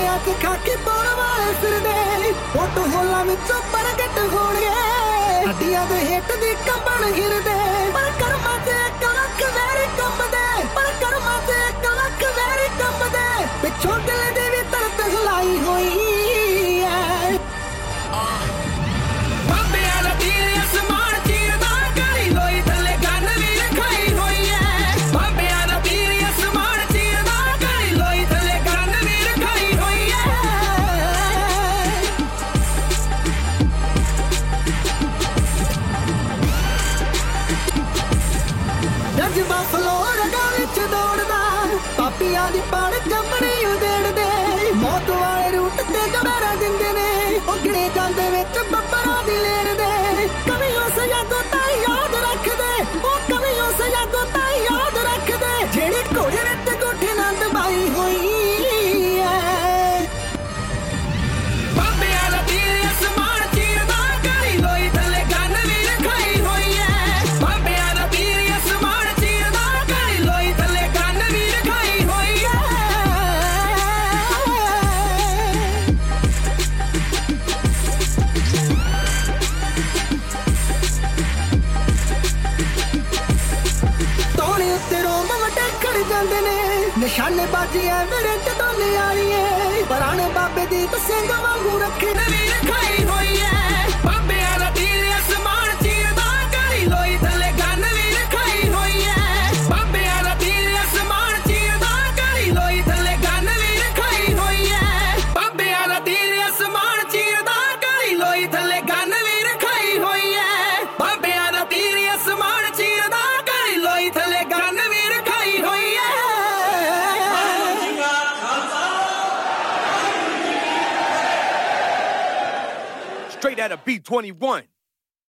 ਗੋਡਿਆਂ 'ਚ ਖਾਕੀ ਪਾਉਣ ਵਾਲੇ ਫਿਰਦੇ ਫੋਟੋ ਹੋਲਾਂ ਵਿੱਚੋਂ ਪ੍ਰਗਟ ਹੋਣਗੇ ਹੱਡੀਆਂ ਦੇ ਹੇਠ ਦੀ ਕੰਬਣ ਹਿਰਦੇ ਪਰ ਕਰਮਾਂ 'ਚ ਇੱਕ ਲੱਖ ਵੈਰੀ ਕੰਬਦੇ ਪਰ ਕਰਮਾਂ 'ਚ ਇੱਕ ਲੱਖ ਵੈਰੀ ਕੰਬਦੇ ਪਿੱਛੋਂ ਦਿਲ ਦੀ ਵੀ ਤਰਤ ਹਿਲਾਈ ਹੋਈ ਐ ਬਾਬਿਆਂ ਦਾ ਤੀਰ ਅਸਮਾਨ ਚੀਰਦਾ ਕਰੀ ਲੋਈ ਥੱਲੇ ਗੰਨ ਵੀ ਰਖਾਈ ਹੋਈ ਐ ਬਾਬਿਆਂ ਦਾ ਤੀਰ ਅਸਮਾਨ ਚੀਰਦਾ ਕਰੀ ਲੋਈ ਥੱਲੇ ਗੰਨ ਵੀ ਰਖਾਈ ਹੋਈ ਐ ਜਜ਼ਬਾ ਫਲੋਰ ਰਗਾਂ ਵਿੱਚ ਦੌੜਦਾ ਪਾਪੀਆਂ ਦੀ ਪਾੜ ਕੰਬਣੀ ਉਦੇੜਦੇ ਮੌਤ ਵਾਲੇ ਰੂਟ ਤੇ ਗਵਾਰਾ ਦਿੰਦੇ ਨੇ ਉਗੜੇ ਜਾਂਦੇ ਵਿੱਚ ਬੱਬਰਾਂ ਦੀ ਲੇਰ ਦੇ ਕਵੀ ਉਸ ਯਾਦੋਂ ਤਾਂ ਯਾਦ ਰੱਖਦੇ ਉਹ ਕਵੀ ਉਸ ਯਾਦੋਂ ਤਾਂ ਯਾਦ ਰੱਖਦੇ ਜਿਹੜੀ ਘੋੜੇ ਵਿੱਚ ਗੁੱਠੇ ਨਾਲ ਦਬਾਈ ਹੋਈ ਐ ਬਾਬਿਆਂ ਦਾ ਤੀਰ ਅਸਮਾਨ ਚੀਰਦਾ ਕਰੀ ਲੋਈ ਥੱਲੇ ਗੰਨ ਵੀ ਰਖਾਈ ਹੋਈ ਐ ਬਾਬਿਆਂ ਦਾ ਤੀਰ ਅਸਮਾਨ ਚੀਰਦਾ ਕਰੀ ਲੋਈ ਥੱਲੇ ਗੰਨ ਵੀ ਰਖਾਈ ਹੋਈ ਐ ਤੋਣੇ ਉੱਤੇ ਰੋਮ ਵਟੇ ਖੜ ਜਾਂਦੇ ਨੇ ਨਿਸ਼ਾਨੇ ਬਾਜੀਆਂ ਮੇਰੇ ਜਦੋਂ ਨਿਆਰੀਏ ਪੁਰਾਣੇ ਬਾਬੇ ਦੀ ਸਿੰਘ ਵਾਂਗੂ ਰੱਖੇ ਨਵੀਂ ਰਖਾਈ ਹੋਈ ਐ ਬਾਬਿਆਂ ਦਾ ਤੀਰ ਅਸਮਾਨ ਚੀਰਦਾ ਕਰੀ ਲੋਈ ਥੱਲੇ ਗੰਨ ਵੀ ਰਖਾਈ ਹੋਈ ਐ ਬਾਬਿਆਂ ਦਾ ਤੀਰ ਅਸਮਾਨ ਚੀਰਦਾ ਕਰੀ ਲੋਈ ਥੱਲੇ ਗੰਨ ਵੀ ਰਖਾਈ ਹੋਈ ਐ ਬਾਬਿਆਂ ਦਾ ਤੀਰ ਅਸਮਾਨ ਚੀਰਦਾ ਕਰੀ ਲੋਈ ਥੱਲੇ ਗੰਨ ਵੀ ਰਖਾਈ ਹੋਈ ਐ ਬਾਬਿਆਂ ਦਾ ਤੀਰ ਅਸਮਾਨ ਚੀਰਦਾ ਕਰੀ ਲੋਈ ਥੱਲੇ ਗੰਨ ਵੀ ਰਖਾਈ ਹੋਈ ਐ Straight out of B-21.